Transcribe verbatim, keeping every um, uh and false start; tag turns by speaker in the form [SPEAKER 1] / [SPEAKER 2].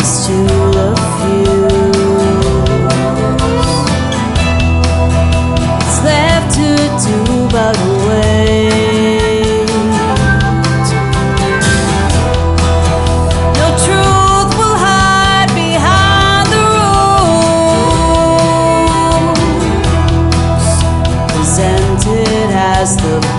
[SPEAKER 1] eyes to a few. It's left to do but wait. No truth will hide behind the rules presented as the